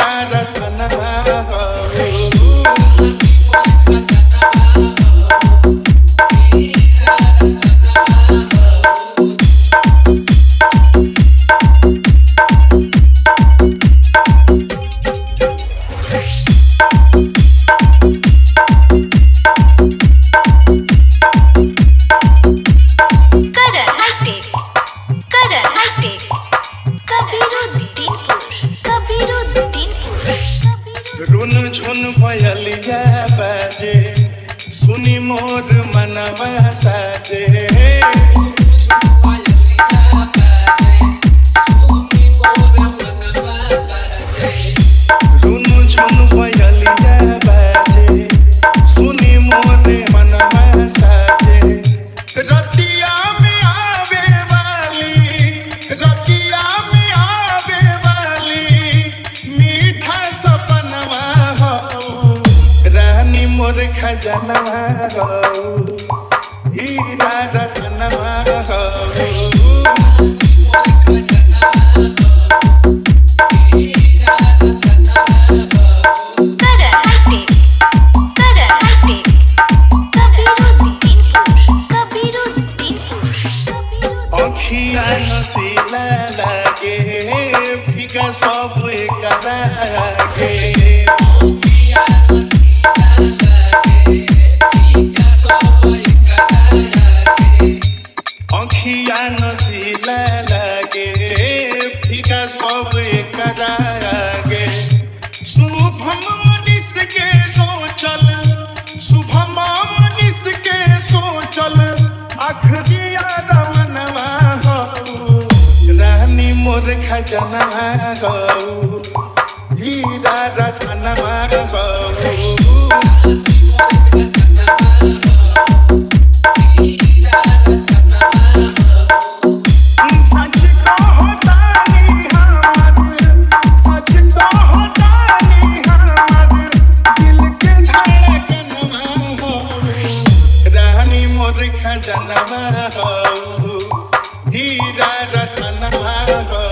हीरा रतनवा हो। रुन झुन भयलिया बाजे सुनी मोर मनवा साजे। रुन झुन भयलिया बाजे सुनी मोर मनवा साजे। रतिया में आवे वाली रतिया में आवे वाली मीठा सपनवा रानी मोर खजनवा हो। हीरा रतनवा हो। अखिया नसीला लागे फिका सब एकरा लागे। अखिया नसीला लागे फिका सब एकरा लागे। शुभम मनीष के सोचल शुभम मनीष के सोचल अखरिया रमनवा हो। रानी मोर खजनवा हो। हीरा रतनवा हो। खजनवा हो। हीरा रतनवा हो।